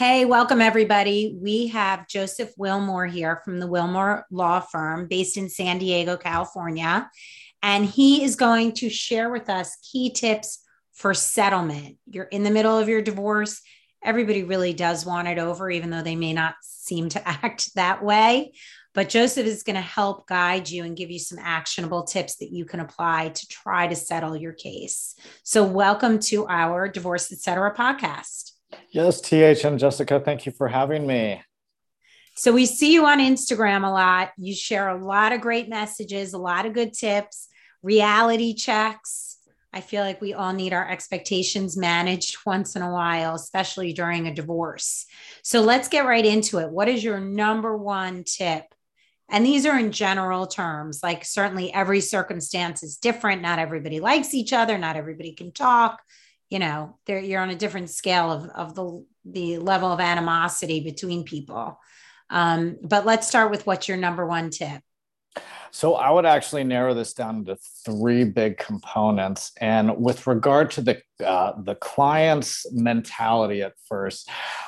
Hey, welcome everybody. We have Joseph Wilmore here from the Wilmore Law Firm based in San Diego, California. And he is going to share with us key tips for settlement. You're in the middle of your divorce. Everybody really does want it over, even though they may not seem to act that way. But Joseph is going to help guide you and give you some actionable tips that you can apply to try to settle your case. So, welcome to our Divorce Etc. podcast. Yes, TH and Jessica, thank you for having me. So we see you on Instagram a lot. You share a lot of great messages, a lot of good tips, reality checks. I feel like we all need our expectations managed once in a while, especially during a divorce. So let's get right into it. What is your number one tip? And these are in general terms, like certainly every circumstance is different. Not everybody likes each other. Not everybody can talk. You're on a different scale of the level of animosity between people. But let's start with what's your number one tip. So I would actually narrow this down into three big components. And with regard to the client's mentality at first,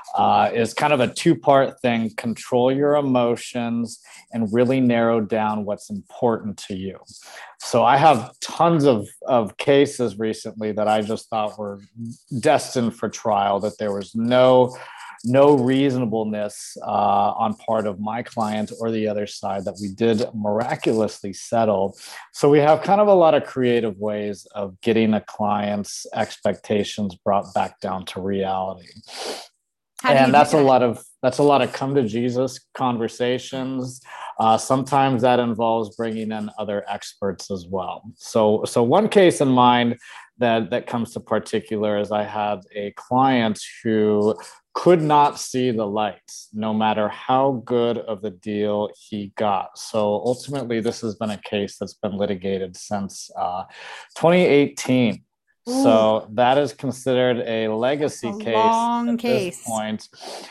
is kind of a two-part thing: control your emotions and really narrow down what's important to you. So I have tons of cases recently that I just thought were destined for trial, that there was no reasonableness on part of my client or the other side, that we did miraculously settle. So we have kind of a lot of creative ways of getting a client's expectations brought back down to reality. And that's a lot of come to Jesus conversations. Sometimes that involves bringing in other experts as well. So one case in mind that comes to particular is I had a client who could not see the lights, no matter how good of the deal he got. So ultimately, this has been a case that's been litigated since 2018. Ooh. So that is considered a legacy case at this point.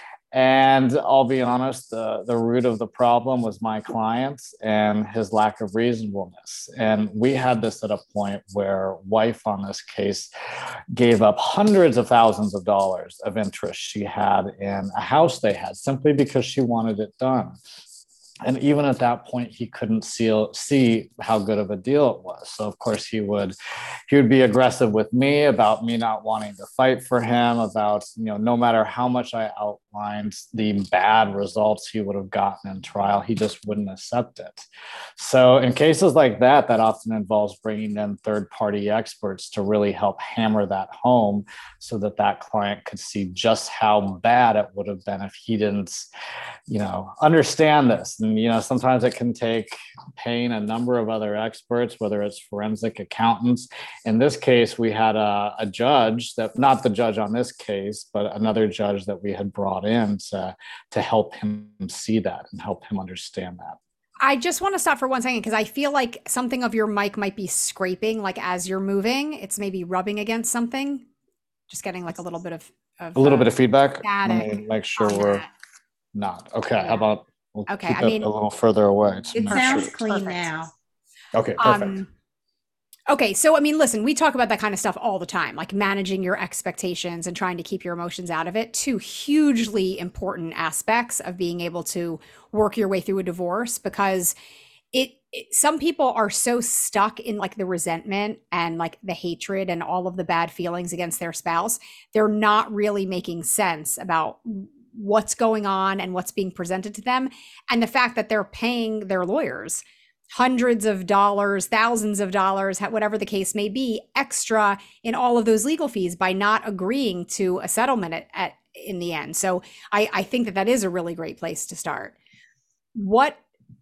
And I'll be honest, the root of the problem was my client and his lack of reasonableness. And we had this at a point where wife on this case gave up hundreds of thousands of dollars of interest she had in a house they had, simply because she wanted it done. And even at that point, he couldn't see how good of a deal it was. So of course he would be aggressive with me about me not wanting to fight for him, about, no matter how much I outlined the bad results he would have gotten in trial, he just wouldn't accept it. So in cases like that often involves bringing in third-party experts to really help hammer that home, so that client could see just how bad it would have been if he didn't, understand this. And, sometimes it can take paying a number of other experts, whether it's forensic accountants. In this case, we had a judge, that not the judge on this case, but another judge that we had brought in to help him see that and help him understand that. I just want to stop for 1 second, because I feel like something of your mic might be scraping, like as you're moving, it's maybe rubbing against something. Just getting like a little bit of feedback. Static. Let me make sure we're not. Okay. Yeah. How about we'll keep it a little further away. It sounds clean now. Okay, perfect. Okay, so listen, we talk about that kind of stuff all the time, like managing your expectations and trying to keep your emotions out of it. Two hugely important aspects of being able to work your way through a divorce, because some people are so stuck in like the resentment and like the hatred and all of the bad feelings against their spouse. They're not really making sense about what's going on and what's being presented to them. And the fact that they're paying their lawyers hundreds of dollars, thousands of dollars, whatever the case may be, extra in all of those legal fees by not agreeing to a settlement in the end. So I think that is a really great place to start. What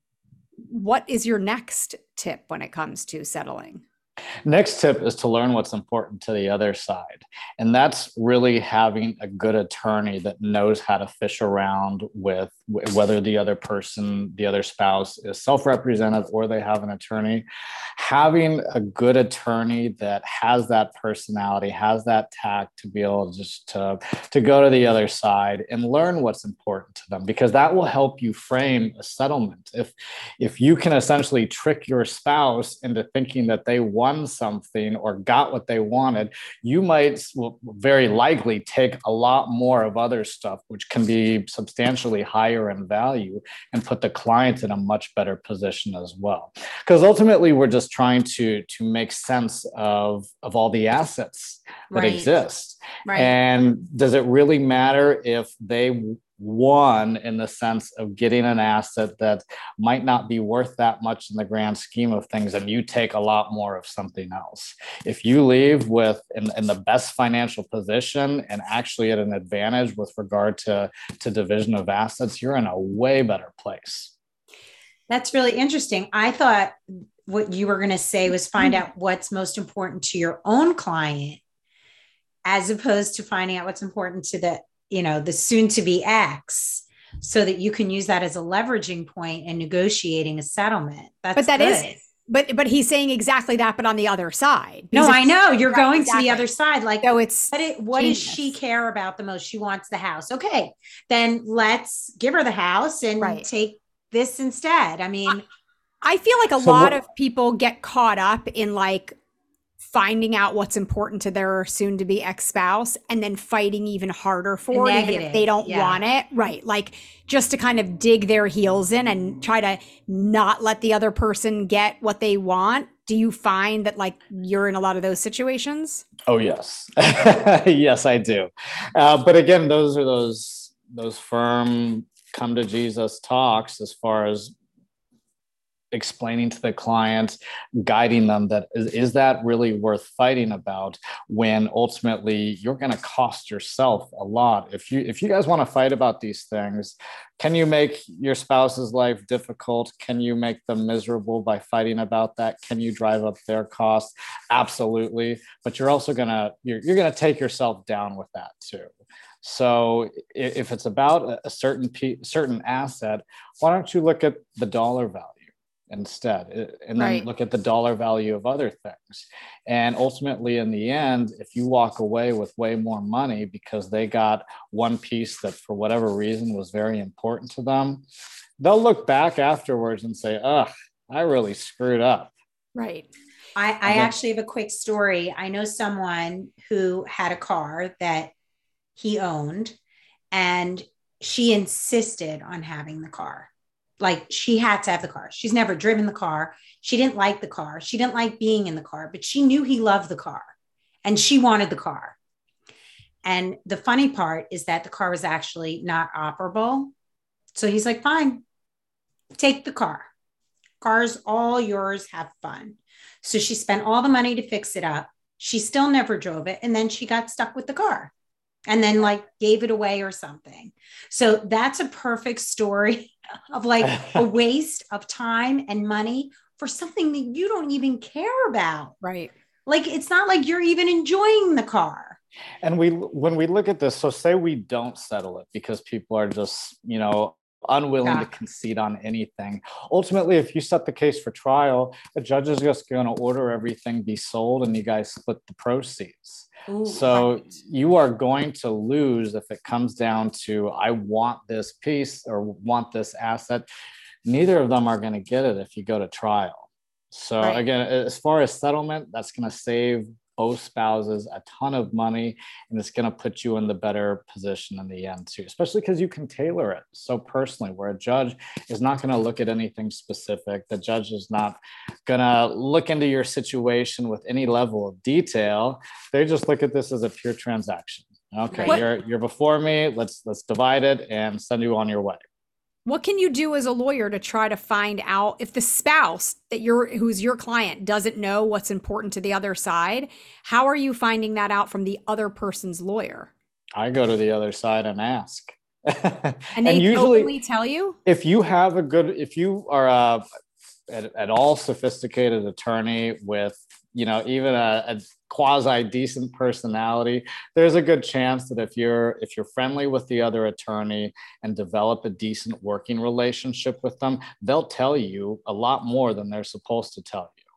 is your next tip when it comes to settling? Next tip is to learn what's important to the other side. And that's really having a good attorney that knows how to fish around with whether the other person, the other spouse is self-represented or they have an attorney. Having a good attorney that has that personality, has that tact to be able just to go to the other side and learn what's important to them, because that will help you frame a settlement. If you can essentially trick your spouse into thinking that they won something or got what they wanted, you might very likely take a lot more of other stuff, which can be substantially higher in value, and put the client in a much better position as well. Because ultimately, we're just trying to make sense of all the assets that exist. Right. And does it really matter if they won in the sense of getting an asset that might not be worth that much in the grand scheme of things, and you take a lot more of something else? If you leave with in the best financial position and actually at an advantage with regard to division of assets, you're in a way better place. That's really interesting. I thought what you were going to say was find out what's most important to your own client, as opposed to finding out what's important to the soon to be ex, so that you can use that as a leveraging point in negotiating a settlement. But he's saying exactly that, but on the other side. No, I know you're going to the other side. Like, so it's what does she care about the most? She wants the house. Okay, then let's give her the house and take this instead. I mean, I feel like a lot of people get caught up in like finding out what's important to their soon to be ex-spouse and then fighting even harder for it, even if they don't want it. Right. Like just to kind of dig their heels in and try to not let the other person get what they want. Do you find that like you're in a lot of those situations? Oh, yes. Yes, I do. But again, those are those firm come to Jesus talks as far as explaining to the client, guiding them that is that really worth fighting about, when ultimately you're going to cost yourself a lot. If you guys want to fight about these things, can you make your spouse's life difficult? Can you make them miserable by fighting about that? Can you drive up their costs? Absolutely. But you're also you're going to take yourself down with that too. So if it's about a certain asset, why don't you look at the dollar value instead, and then look at the dollar value of other things? And ultimately, in the end, if you walk away with way more money because they got one piece that for whatever reason was very important to them, they'll look back afterwards and say, ugh, I really screwed up. Right. I actually have a quick story. I know someone who had a car that he owned, and she insisted on having the car. Like, she had to have the car. She's never driven the car. She didn't like the car. She didn't like being in the car, but she knew he loved the car and she wanted the car. And the funny part is that the car was actually not operable. So he's like, fine, take the car. Car's all yours. Have fun. So she spent all the money to fix it up. She still never drove it. And then she got stuck with the car and then like gave it away or something. So that's a perfect story of like a waste of time and money for something that you don't even care about. Right. Like, it's not like you're even enjoying the car. And when we look at this, so say we don't settle it because people are just, unwilling to concede on anything. Ultimately, if you set the case for trial, the judge is just going to order everything be sold and you guys split the proceeds. Ooh, so you are going to lose if it comes down to, I want this piece or want this asset. Neither of them are going to get it if you go to trial. So again, as far as settlement, that's going to save both spouses a ton of money, and it's going to put you in the better position in the end too, especially because you can tailor it so personally, where a judge is not going to look at anything specific. The judge is not going to look into your situation with any level of detail. They just look at this as a pure transaction. Okay, you're before me. Let's divide it and send you on your way. What can you do as a lawyer to try to find out if the spouse who's your client doesn't know what's important to the other side? How are you finding that out from the other person's lawyer? I go to the other side and ask. And they usually openly tell you? If you are at all sophisticated attorney with, even a quasi decent personality, there's a good chance that if you're friendly with the other attorney and develop a decent working relationship with them, they'll tell you a lot more than they're supposed to tell you.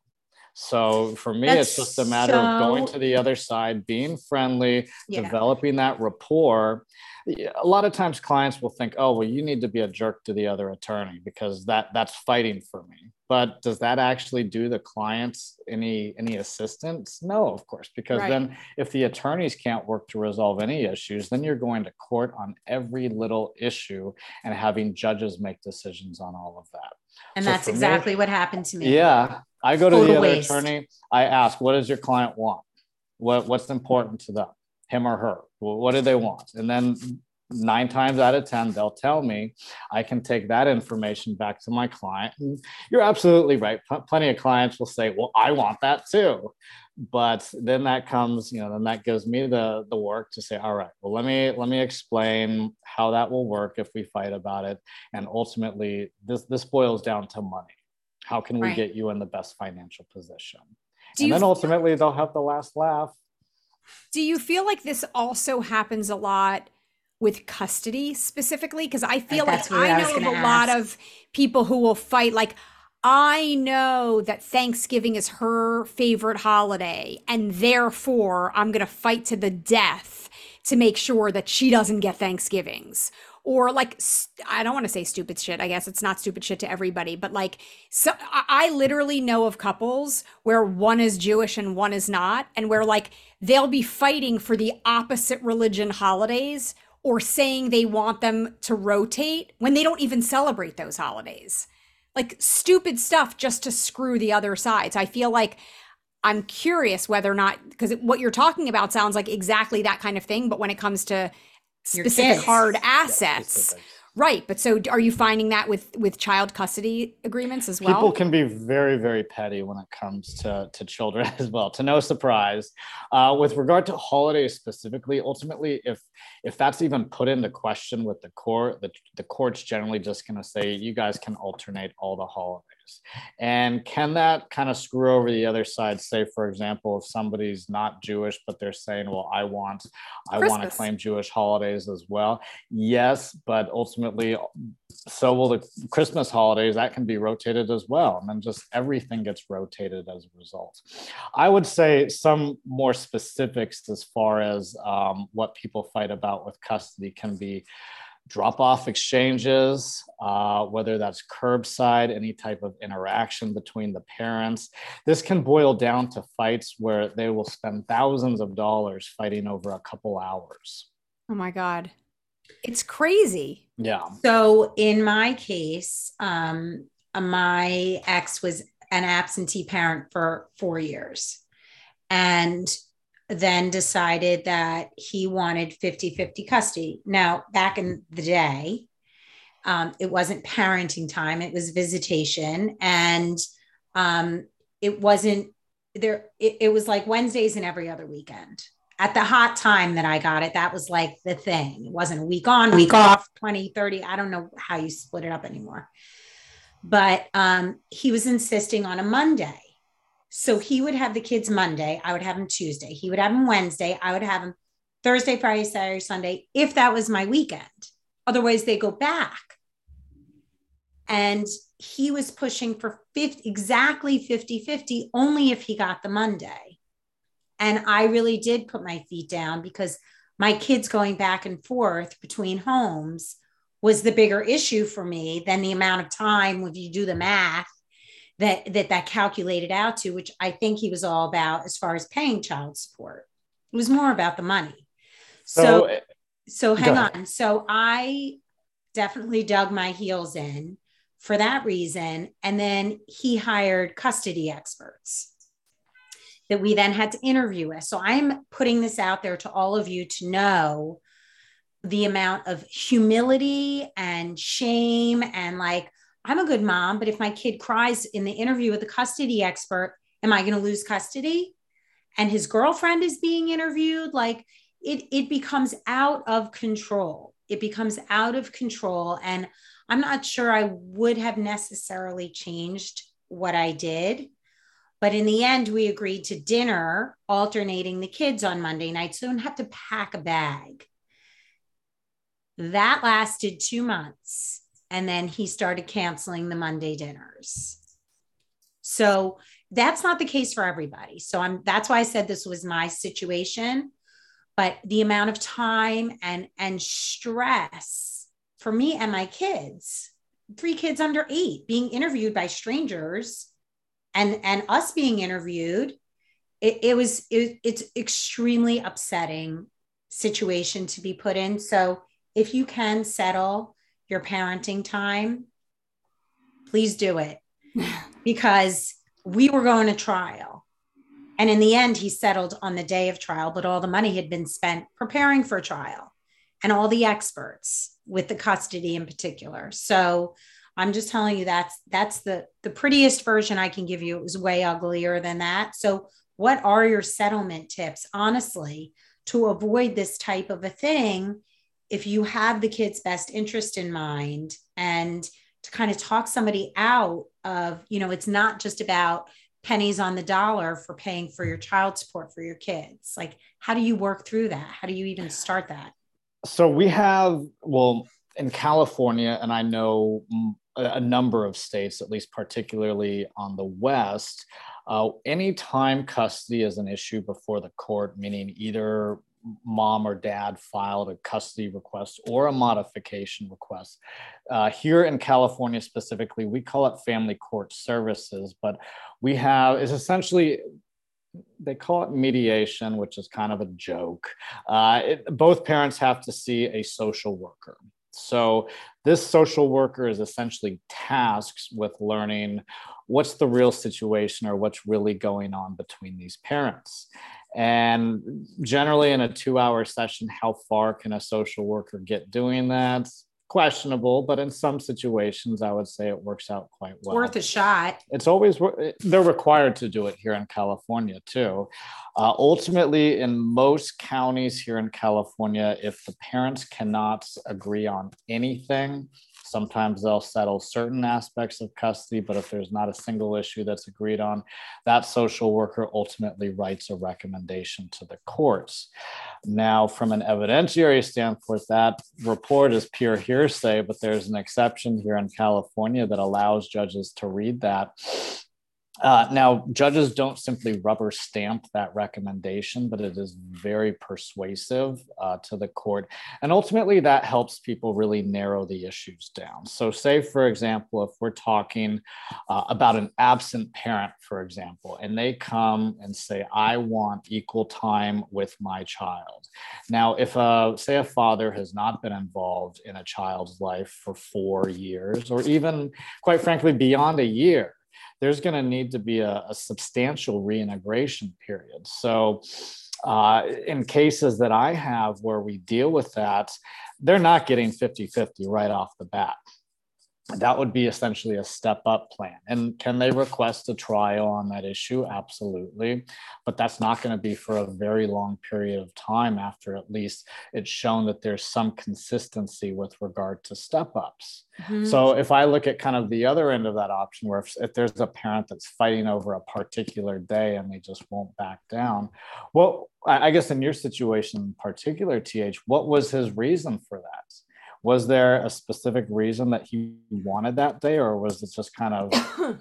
So for me, it's just a matter of going to the other side, being friendly, developing that rapport. A lot of times clients will think, oh, well, you need to be a jerk to the other attorney because that's fighting for me. But does that actually do the clients any assistance? No, of course, because then if the attorneys can't work to resolve any issues, then you're going to court on every little issue and having judges make decisions on all of that. And so that's exactly what happened to me. Yeah. I go to the other attorney. I ask, what does your client want? What's important to them, him or her? What do they want? And then 9 times out of 10, they'll tell me. I can take that information back to my client. And you're absolutely right. Plenty of clients will say, well, I want that too. But then that comes, then that gives me the work to say, all right, well, let me explain how that will work if we fight about it. And ultimately, this boils down to money. How can we get you in the best financial position? And then ultimately they'll have the last laugh. Do you feel like this also happens a lot with custody specifically? Because I feel like I know of a lot of people who will fight. Like, I know that Thanksgiving is her favorite holiday, and therefore I'm going to fight to the death to make sure that she doesn't get Thanksgivings. Or like, I don't want to say stupid shit. I guess it's not stupid shit to everybody, but like, so I literally know of couples where one is Jewish and one is not, and where like they'll be fighting for the opposite religion holidays or saying they want them to rotate when they don't even celebrate those holidays. Like stupid stuff just to screw the other side. So I feel like I'm curious whether or not, because what you're talking about sounds like exactly that kind of thing, but when it comes to specific hard assets. Right. But so are you finding that with child custody agreements as well? People can be very, very petty when it comes to children as well, to no surprise. With regard to holidays specifically, ultimately, if that's even put into question with the court, the court's generally just going to say, you guys can alternate all the holidays. And can that kind of screw over the other side? Say, for example, if somebody's not Jewish, but they're saying, well, I want to claim Jewish holidays as well. Yes, but ultimately, so will the Christmas holidays. That can be rotated as well. And then just everything gets rotated as a result. I would say some more specifics as far as what people fight about with custody can be drop-off exchanges, whether that's curbside, any type of interaction between the parents. This can boil down to fights where they will spend thousands of dollars fighting over a couple hours. Oh my God. It's crazy. Yeah. So in my case, my ex was an absentee parent for 4 years and then decided that he wanted 50-50 custody. Now, back in the day, it wasn't parenting time, it was visitation. And it wasn't there. It was like Wednesdays and every other weekend. At the hot time that I got it, that was like the thing. It wasn't a week on, week off, 20, 30. I don't know how you split it up anymore. But he was insisting on a Monday. So he would have the kids Monday. I would have him Tuesday. He would have him Wednesday. I would have him Thursday, Friday, Saturday, Sunday, if that was my weekend. Otherwise, they go back. And he was pushing for exactly 50-50, only if he got the Monday. And I really did put my feet down because my kids going back and forth between homes was the bigger issue for me than the amount of time, if you do the math, that calculated out to, which I think he was all about as far as paying child support. It was more about the money. So hang on. So I definitely dug my heels in for that reason. And then he hired custody experts that we then had to interview with. So I'm putting this out there to all of you to know the amount of humility and shame and like, I'm a good mom, but if my kid cries in the interview with the custody expert, am I going to lose custody? And his girlfriend is being interviewed. Like it becomes out of control. It becomes out of control. And I'm not sure I would have necessarily changed what I did, But in the end, we agreed to dinner, alternating the kids on Monday night, so I don't have to pack a bag. That lasted 2 months. And then he started canceling the Monday dinners. So that's not the case for everybody. So that's why I said this was my situation. But the amount of time and stress for me and my kids, 3 kids under 8, being interviewed by strangers and us being interviewed, it's extremely upsetting situation to be put in. So if you can settle your parenting time, please do it, because we were going to trial. And in the end, he settled on the day of trial, but all the money had been spent preparing for trial and all the experts with the custody in particular. So I'm just telling you, that's the prettiest version I can give you. It was way uglier than that. So what are your settlement tips, honestly, to avoid this type of a thing? If you have the kid's best interest in mind, and to kind of talk somebody out of, it's not just about pennies on the dollar for paying for your child support for your kids. Like, how do you work through that? How do you even start that? So we have, well, in California, and I know a number of states, at least particularly on the West, anytime custody is an issue before the court, meaning either mom or dad filed a custody request or a modification request. Here in California specifically, we call it family court services, but it's essentially, they call it mediation, which is kind of a joke. Both parents have to see a social worker. So this social worker is essentially tasked with learning what's the real situation or what's really going on between these parents. And generally in a 2-hour session, how far can a social worker get doing that? Questionable, but in some situations, I would say it works out quite well. Worth a shot. It's always, they're required to do it here in California too. Ultimately, in most counties here in California, if the parents cannot agree on anything, sometimes they'll settle certain aspects of custody, but if there's not a single issue that's agreed on, that social worker ultimately writes a recommendation to the courts. Now, from an evidentiary standpoint, that report is pure hearsay, but there's an exception here in California that allows judges to read that. Now, judges don't simply rubber stamp that recommendation, but it is very persuasive to the court. And ultimately, that helps people really narrow the issues down. So say, for example, if we're talking about an absent parent, for example, and they come and say, I want equal time with my child. Now, if say a father has not been involved in a child's life for 4 years, or even, quite frankly, beyond a year, there's going to need to be a substantial reintegration period. So in cases that I have where we deal with that, they're not getting 50-50 right off the bat. That would be essentially a step-up plan. And can they request a trial on that issue? Absolutely. But that's not going to be for a very long period of time after at least it's shown that there's some consistency with regard to step-ups. Mm-hmm. So if I look at kind of the other end of that option, where if there's a parent that's fighting over a particular day and they just won't back down, well, I guess in your situation in particular, TH, what was his reason for that? Was there a specific reason that he wanted that day, or was it just kind of?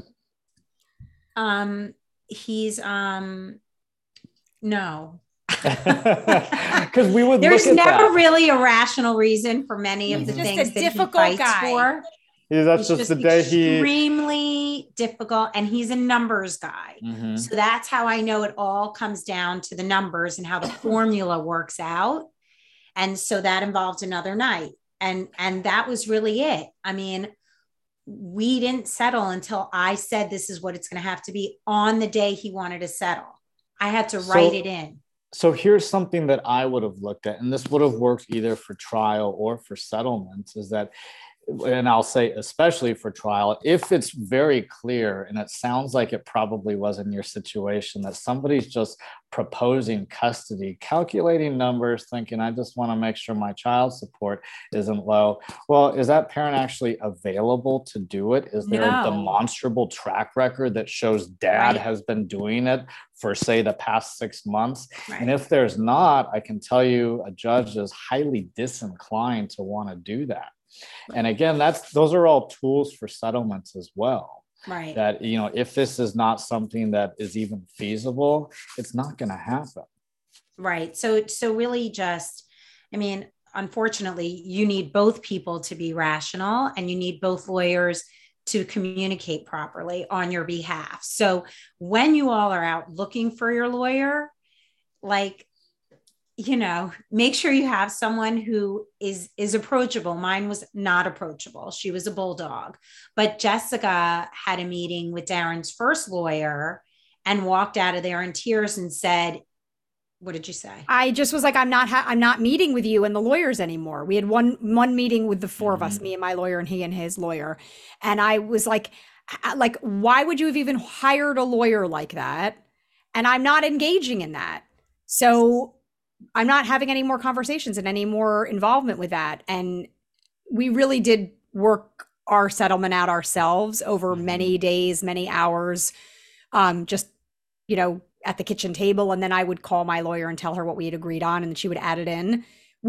No. Because we would. There's never really a rational reason for many of the things that he fights for. That's just the day extremely difficult, and he's a numbers guy. Mm-hmm. So that's how I know it all comes down to the numbers and how the formula works out. And so that involved another night. And that was really it. I mean, we didn't settle until I said, this is what it's going to have to be on the day he wanted to settle. I had to write it in. So here's something that I would have looked at, and this would have worked either for trial or for settlement, is that and I'll say especially for trial, if it's very clear, and it sounds like it probably was in your situation, that somebody's just proposing custody, calculating numbers, thinking, I just want to make sure my child support isn't low. Well, is that parent actually available to do it? Is there a demonstrable track record that shows dad has been doing it for, say, the past 6 months? And if there's not, I can tell you a judge is highly disinclined to want to do that. And again, those are all tools for settlements as well. Right. That, if this is not something that is even feasible, it's not going to happen. Right. So really just, unfortunately, you need both people to be rational, and you need both lawyers to communicate properly on your behalf. So when you all are out looking for your lawyer, make sure you have someone who is approachable. Mine was not approachable. She was a bulldog, but Jessica had a meeting with Darren's first lawyer and walked out of there in tears and said, what did you say? I just was like, I'm not meeting with you and the lawyers anymore. We had one meeting with the four of us, me and my lawyer and he and his lawyer. And I was like, why would you have even hired a lawyer like that? And I'm not engaging in that. So I'm not having any more conversations and any more involvement with that. And we really did work our settlement out ourselves over many days, many hours, just, at the kitchen table. And then I would call my lawyer and tell her what we had agreed on, and she would add it in.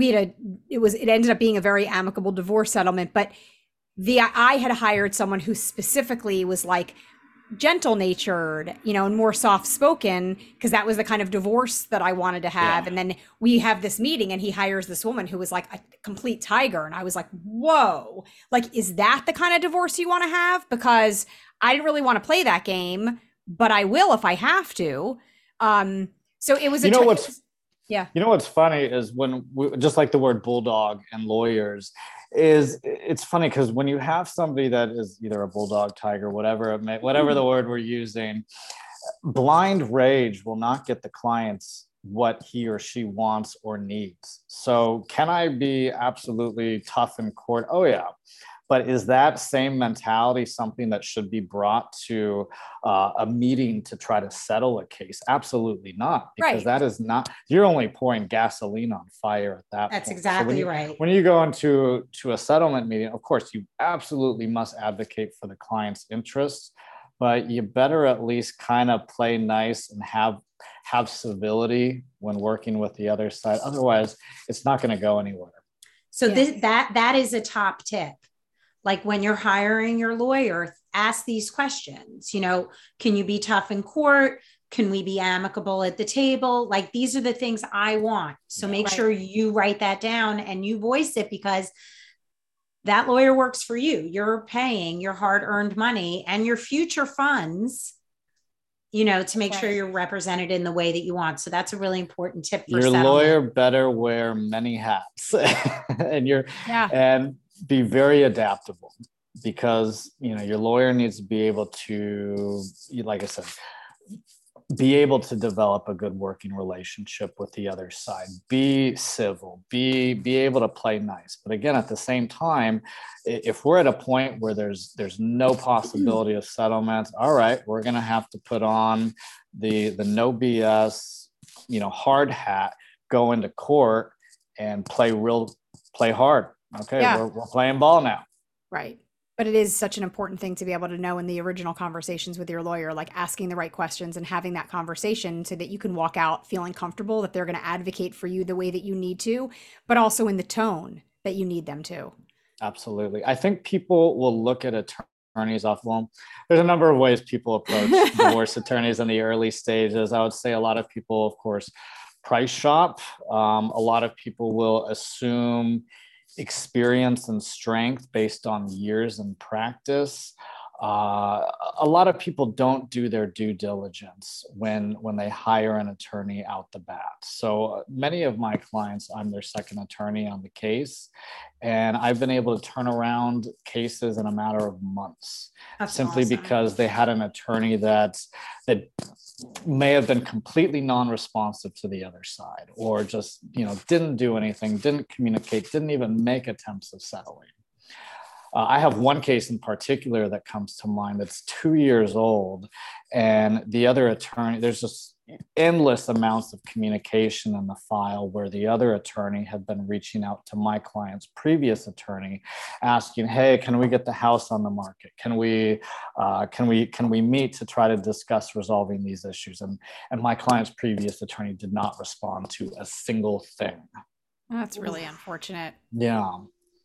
It ended up being a very amicable divorce settlement, but I had hired someone who specifically was like gentle natured, and more soft spoken, because that was the kind of divorce that I wanted to have. Yeah. And then we have this meeting and he hires this woman who was like a complete tiger. And I was like, whoa, is that the kind of divorce you want to have? Because I didn't really want to play that game, but I will if I have to. So it was what's funny is when just like the word bulldog and lawyers, it's funny because when you have somebody that is either a bulldog, tiger, whatever the word we're using, blind rage will not get the clients what he or she wants or needs. So can I be absolutely tough in court? Oh yeah. But is that same mentality something that should be brought to a meeting to try to settle a case? Absolutely not, because that is not, you're only pouring gasoline on fire at that point. That's exactly right. When you go into a settlement meeting, of course, you absolutely must advocate for the client's interests, but you better at least kind of play nice and have civility when working with the other side. Otherwise, it's not going to go anywhere. So that is a top tip. Like when you're hiring your lawyer, ask these questions, can you be tough in court? Can we be amicable at the table? These are the things I want. So make sure you write that down and you voice it, because that lawyer works for you. You're paying your hard-earned money and your future funds, to make sure you're represented in the way that you want. So that's a really important tip for your lawyer better wear many hats and be very adaptable, because your lawyer needs to be able to, like I said, be able to develop a good working relationship with the other side, be civil, be able to play nice. But again, at the same time, if we're at a point where there's no possibility of settlement, all right, we're going to have to put on the no BS, hard hat, go into court and play hard. Okay, we're playing ball now. Right. But it is such an important thing to be able to know in the original conversations with your lawyer, asking the right questions and having that conversation so that you can walk out feeling comfortable that they're going to advocate for you the way that you need to, but also in the tone that you need them to. Absolutely. I think people will look at attorneys off them. There's a number of ways people approach divorce attorneys in the early stages. I would say a lot of people, of course, price shop. A lot of people will assume experience and strength based on years in practice. A lot of people don't do their due diligence when they hire an attorney out the bat. So many of my clients, I'm their second attorney on the case, and I've been able to turn around cases in a matter of months. That's simply awesome. Because they had an attorney that may have been completely non-responsive to the other side, or just didn't do anything, didn't communicate, didn't even make attempts of settling. I have one case in particular that comes to mind that's 2 years old. And the other attorney, there's just endless amounts of communication in the file where the other attorney had been reaching out to my client's previous attorney asking, hey, can we get the house on the market? Can we meet to try to discuss resolving these issues? And my client's previous attorney did not respond to a single thing. That's really unfortunate. Yeah.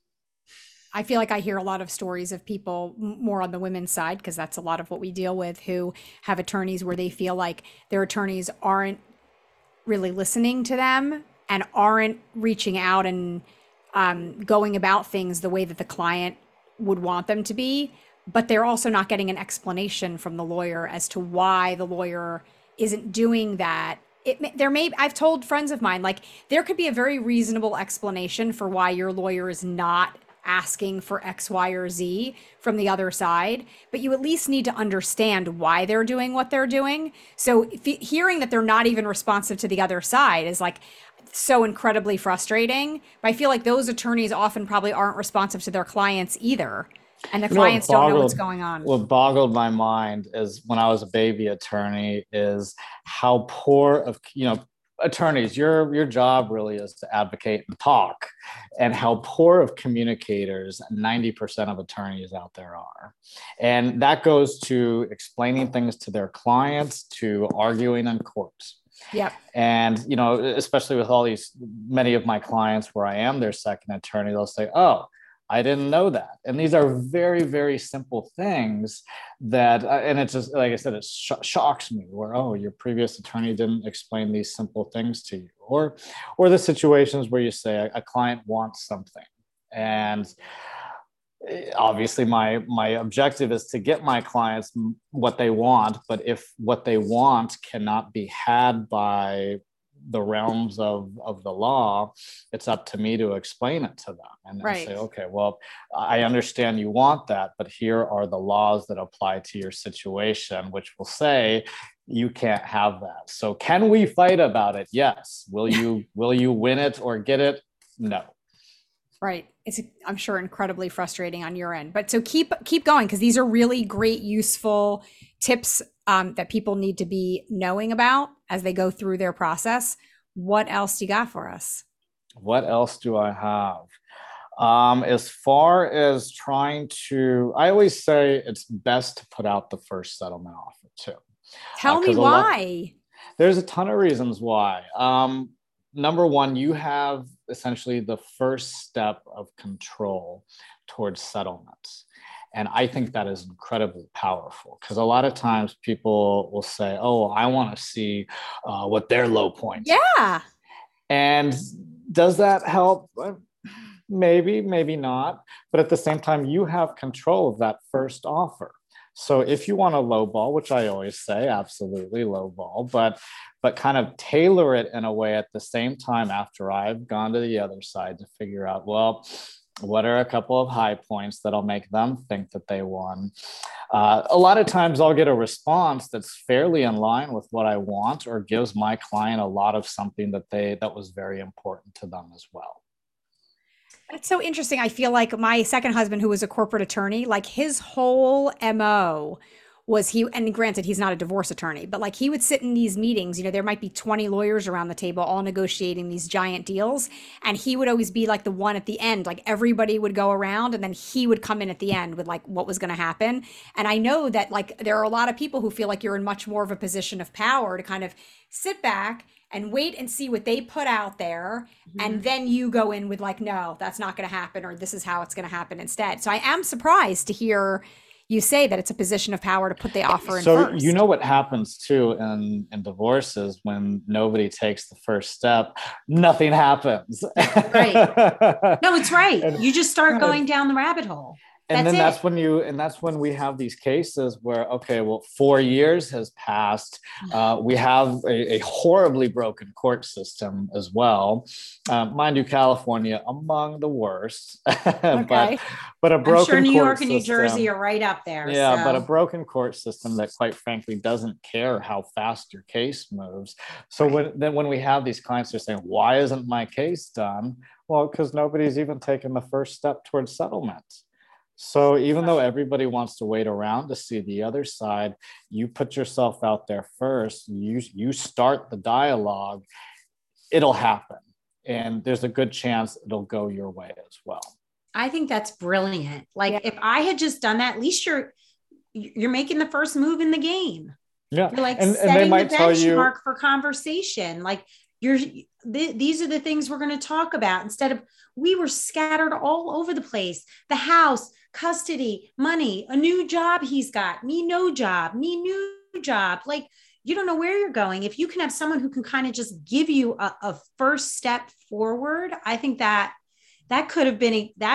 I feel like I hear a lot of stories of people more on the women's side, because that's a lot of what we deal with, who have attorneys where they feel like their attorneys aren't really listening to them and aren't reaching out and going about things the way that the client would want them to be. But they're also not getting an explanation from the lawyer as to why the lawyer isn't doing that. I've told friends of mine, like, there could be a very reasonable explanation for why your lawyer is not asking for X, Y, or Z from the other side, but you at least need to understand why they're doing what they're doing. So hearing that they're not even responsive to the other side is like so incredibly frustrating. But I feel like those attorneys often probably aren't responsive to their clients either. And the clients don't know what's going on. What boggled my mind is when I was a baby attorney is how poor of, attorneys, your job really is to advocate and talk, and how poor of communicators 90% of attorneys out there are. And that goes to explaining things to their clients, to arguing in courts. Yep. And, especially with many of my clients where I am their second attorney, they'll say, oh, I didn't know that. And these are very, very simple things that, and it's just, like I said, it shocks me where, oh, your previous attorney didn't explain these simple things to you. Or the situations where you say a client wants something. And obviously my objective is to get my clients what they want, but if what they want cannot be had by the realms of the law, it's up to me to explain it to them and right. Say, okay, well, I understand you want that, but here are the laws that apply to your situation, which will say you can't have that. So can we fight about it? Yes. Will you win it or get it? No. Right. It's, I'm sure, incredibly frustrating on your end. But so keep going, because these are really great, useful tips that people need to be knowing about as they go through their process. What else do you got for us? What else do I have? As far as I always say it's best to put out the first settlement offer too. Tell me why. There's a ton of reasons why. Number one, you have essentially the first step of control towards settlements. And I think that is incredibly powerful, because a lot of times people will say, oh, I want to see what their low points are. Yeah. And does that help? Maybe, maybe not. But at the same time, you have control of that first offer. So if you want a low ball, which I always say, absolutely low ball, but kind of tailor it in a way at the same time after I've gone to the other side to figure out, well, what are a couple of high points that'll make them think that they won? A lot of times I'll get a response that's fairly in line with what I want, or gives my client a lot of something that was very important to them as well. That's so interesting. I feel like my second husband, who was a corporate attorney, like his whole MO was and granted, he's not a divorce attorney, but like he would sit in these meetings, there might be 20 lawyers around the table, all negotiating these giant deals. And he would always be like the one at the end, like everybody would go around and then he would come in at the end with like what was going to happen. And I know that like there are a lot of people who feel like you're in much more of a position of power to kind of sit back and wait and see what they put out there. Mm-hmm. And then you go in with like, no, that's not going to happen, or this is how it's going to happen instead. So I am surprised to hear you say that it's a position of power to put the offer in first. So what happens too in divorces, when nobody takes the first step, nothing happens. Right. No, it's right. You just start going down the rabbit hole. And that's when we have these cases where, okay, well, 4 years has passed. We have a horribly broken court system as well. Mind you, California, among the worst. Okay. but a broken I'm sure New York and New system, Jersey are right up there. Yeah, so. But a broken court system that, quite frankly, doesn't care how fast your case moves. So when we have these clients, they're saying, why isn't my case done? Well, because nobody's even taken the first step towards settlement. So even though everybody wants to wait around to see the other side, you put yourself out there first, you start the dialogue, it'll happen. And there's a good chance it'll go your way as well. I think that's brilliant. Like if I had just done that, at least you're making the first move in the game. Yeah. You're like and setting they might the tell benchmark you for conversation. Like these are the things we're going to talk about, instead of we were scattered all over the place. The house, custody, money, a new job he's got, me no job, me new job. Like you don't know where you're going. If you can have someone who can kind of just give you a first step forward, I think that could have been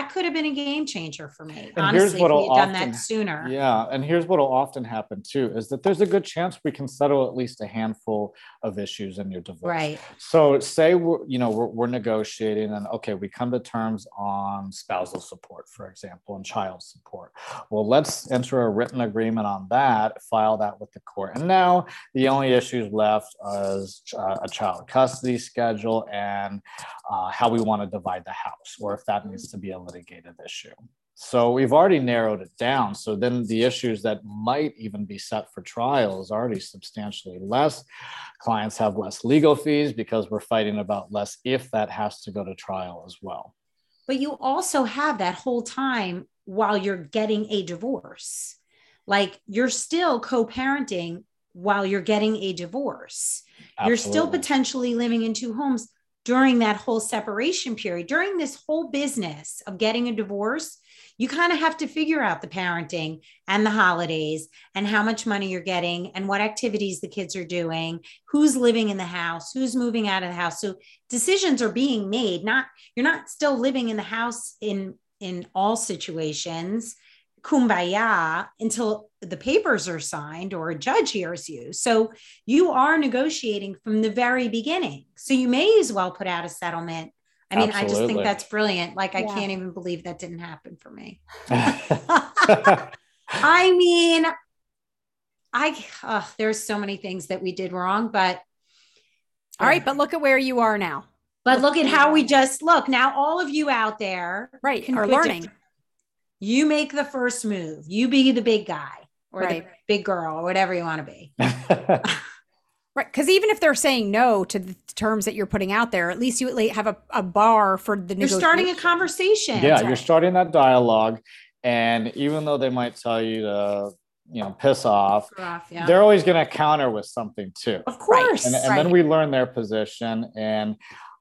a game changer for me. And honestly, here's if we had done that sooner. Yeah. And here's what will often happen too, is that there's a good chance we can settle at least a handful of issues in your divorce. Right. So say we're negotiating, and okay, we come to terms on spousal support, for example, and child support. Well, let's enter a written agreement on that, file that with the court. And now the only issues left is a child custody schedule and how we want to divide the house, or if that needs to be a litigated issue. So we've already narrowed it down. So then the issues that might even be set for trial is already substantially less. Clients have less legal fees because we're fighting about less if that has to go to trial as well. But you also have that whole time while you're getting a divorce. Like you're still co-parenting while you're getting a divorce. Absolutely. You're still potentially living in two homes during that whole separation period. During this whole business of getting a divorce, you kind of have to figure out the parenting and the holidays and how much money you're getting and what activities the kids are doing, who's living in the house, who's moving out of the house. So decisions are being made. You're not still living in the house in all situations, kumbaya, until the papers are signed or a judge hears you. So you are negotiating from the very beginning. So you may as well put out a settlement. I mean, Absolutely. I just think that's brilliant. Like, I can't even believe that didn't happen for me. I mean, there's so many things that we did wrong, but. All right. But look at where you are now. But look at how we just look now, all of you out there. Right. Are learning. You make the first move. You be the big guy or the big girl or whatever you want to be. Right. Because even if they're saying no to the terms that you're putting out there, at least you have a bar for the negotiation. You're starting a conversation. Yeah, you're starting that dialogue. And even though they might tell you to, piss off, they're always going to counter with something too. Of course. And then we learn their position, and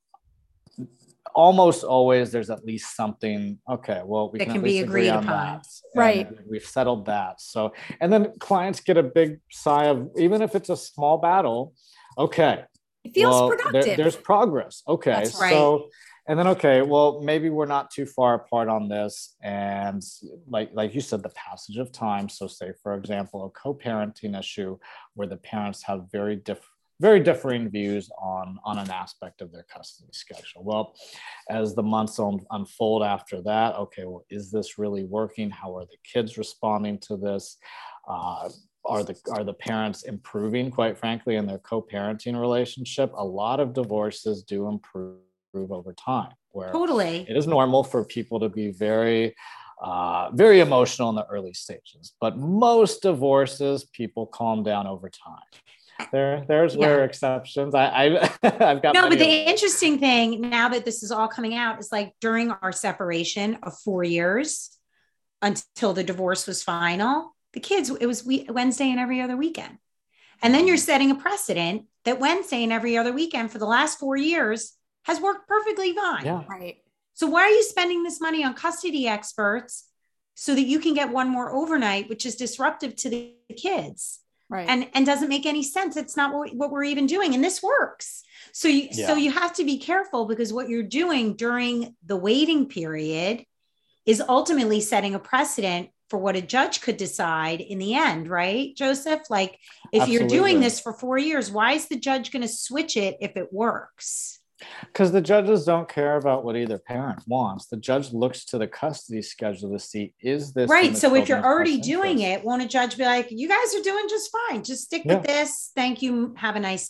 almost always there's at least something, okay, well, we can at least agree on that. Right. We've settled that. So, and then clients get a big sigh of, even if it's a small battle, okay. It feels productive. There's progress. Okay. That's right. So, and then, okay, well, maybe we're not too far apart on this. And like you said, the passage of time. So say, for example, a co-parenting issue where the parents have very differing views on an aspect of their custody schedule. Well, as the months unfold after that, okay, well, is this really working? How are the kids responding to this? Are the parents improving, quite frankly, in their co-parenting relationship? A lot of divorces do improve over time, where totally it is normal for people to be very emotional in the early stages, but most divorces, people calm down over time. There's rare exceptions. I've got no, but the interesting thing now that this is all coming out is like during our separation of 4 years until the divorce was final, the kids, it was Wednesday and every other weekend. And then you're setting a precedent that Wednesday and every other weekend for the last 4 years has worked perfectly fine. Yeah. Right. So why are you spending this money on custody experts so that you can get one more overnight, which is disruptive to the kids? Right. And doesn't make any sense. It's not what we're even doing. And this works. So you have to be careful, because what you're doing during the waiting period is ultimately setting a precedent for what a judge could decide in the end, right, Joseph? Like if Absolutely. You're doing this for 4 years, why is the judge going to switch it if it works? Because the judges don't care about what either parent wants. The judge looks to the custody schedule to see, is this right? So if you're already doing it, won't a judge be like, you guys are doing just fine. Just stick with this. Thank you. Have a nice day.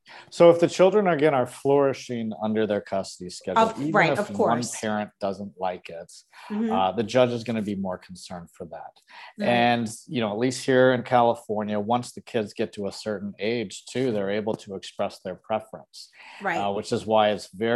So if the children again are flourishing under their custody schedule, even Right, if of one course. parent doesn't like it, Hmm. the judge is going to be more concerned for that. Right. And at least here in California, once the kids get to a certain age, too, they're able to express their preference, Right. which is why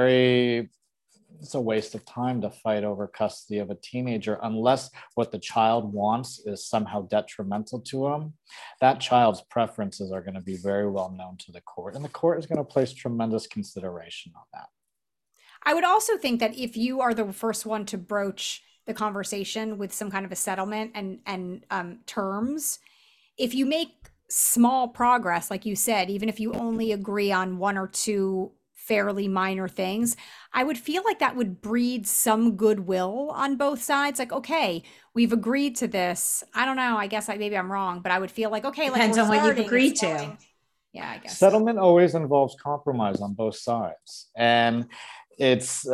it's a waste of time to fight over custody of a teenager unless what the child wants is somehow detrimental to them. That child's preferences are going to be very well known to the court, and the court is going to place tremendous consideration on that. I would also think that if you are the first one to broach the conversation with some kind of a settlement and terms, if you make small progress, like you said, even if you only agree on one or two fairly minor things, I would feel like that would breed some goodwill on both sides. Like, okay, we've agreed to this. I don't know. I guess maybe I'm wrong, but I would feel like, okay, like Depends we're on what you've starting. It's agreed to. going. Yeah, I guess so. Settlement always involves compromise on both sides. And it's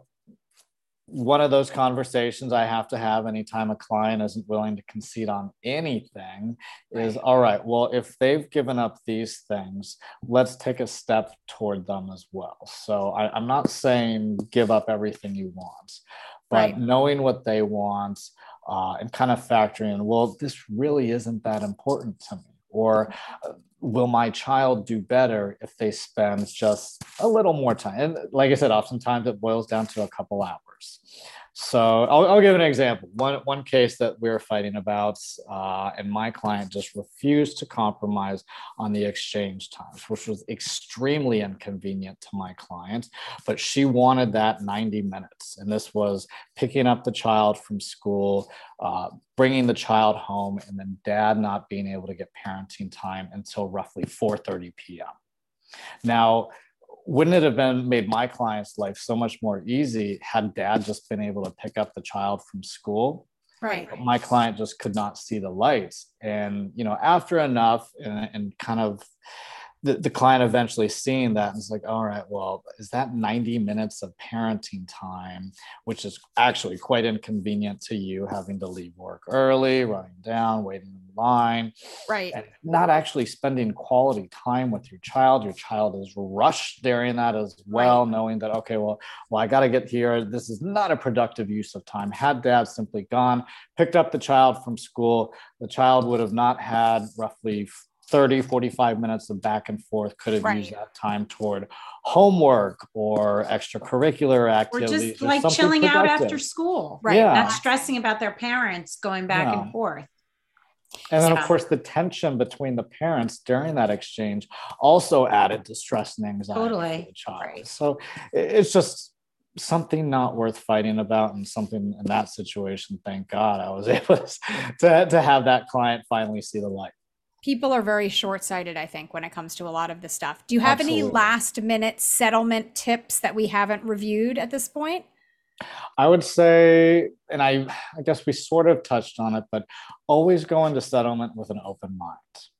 one of those conversations I have to have anytime a client isn't willing to concede on anything is, all right, well, if they've given up these things, let's take a step toward them as well. So I'm not saying give up everything you want, but knowing what they want and kind of factoring in, well, this really isn't that important to me. Or will my child do better if they spend just a little more time? And like I said, oftentimes it boils down to a couple hours. So I'll give an example. One case that we were fighting about, and my client just refused to compromise on the exchange times, which was extremely inconvenient to my client. But she wanted that 90 minutes. And this was picking up the child from school, bringing the child home, and then dad not being able to get parenting time until roughly 4:30 p.m. Now, wouldn't it have made my client's life so much more easy had dad just been able to pick up the child from school? Right. But my client just could not see the lights. And, after enough and kind of the client eventually seeing that and it's like, all right, well, is that 90 minutes of parenting time, which is actually quite inconvenient to you, having to leave work early, running down, waiting in line, Right. and not actually spending quality time with your child. Your child is rushed during that as well, knowing that, okay, well, I got to get here. This is not a productive use of time. Had dad simply gone, picked up the child from school, the child would have not had roughly 30-45 minutes of back and forth, could have used that time toward homework or extracurricular activities, or just like chilling productive out after school, not stressing about their parents going back and forth. And then of course the tension between the parents during that exchange also added to stress and anxiety for the child. So it's just something not worth fighting about, and something in that situation, thank God, I was able to have that client finally see the light. People are very short-sighted, I think, when it comes to a lot of this stuff. Do you have any last-minute settlement tips that we haven't reviewed at this point? I would say, and I guess we sort of touched on it, but always go into settlement with an open mind.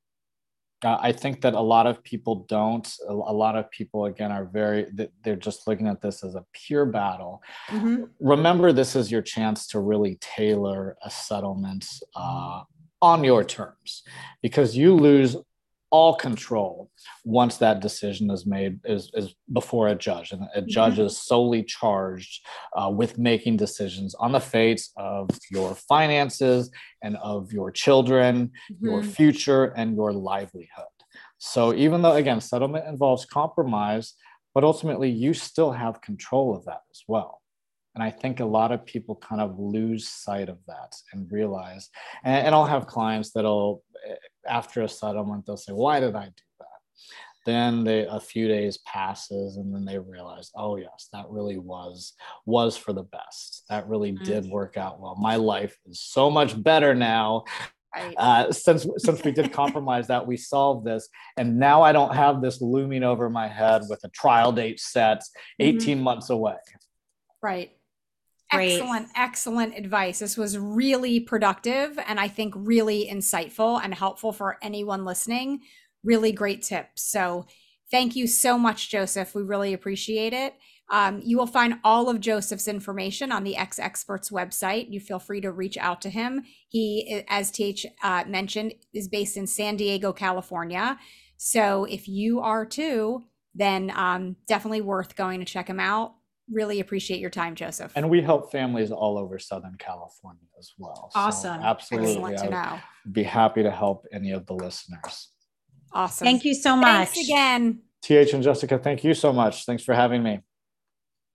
I think that a lot of people don't. A lot of people, again, they're just looking at this as a pure battle. Mm-hmm. Remember, this is your chance to really tailor a settlement on your terms, because you lose all control once that decision is made is before a judge, and a judge is solely charged with making decisions on the fates of your finances and of your children, your future, and your livelihood. So even though, again, settlement involves compromise, but ultimately you still have control of that as well. And I think a lot of people kind of lose sight of that and realize, and I'll have clients that'll, after a settlement, they'll say, why did I do that? Then a few days passes and then they realize, oh yes, that really was for the best. That really did work out well. My life is so much better now. Since we did compromise that, we solved this, and now I don't have this looming over my head with a trial date set 18 months away. Right. Excellent advice. This was really productive and I think really insightful and helpful for anyone listening. Really great tips. So thank you so much, Joseph. We really appreciate it. You will find all of Joseph's information on the X Experts website. You feel free to reach out to him. He, as TH mentioned, is based in San Diego, California. So if you are too, then definitely worth going to check them out. Really appreciate your time, Joseph. And we help families all over Southern California as well. Awesome. So absolutely. Excellent to know. Be happy to help any of the listeners. Awesome. Thank you so much. Thanks again. TH and Jessica, thank you so much. Thanks for having me.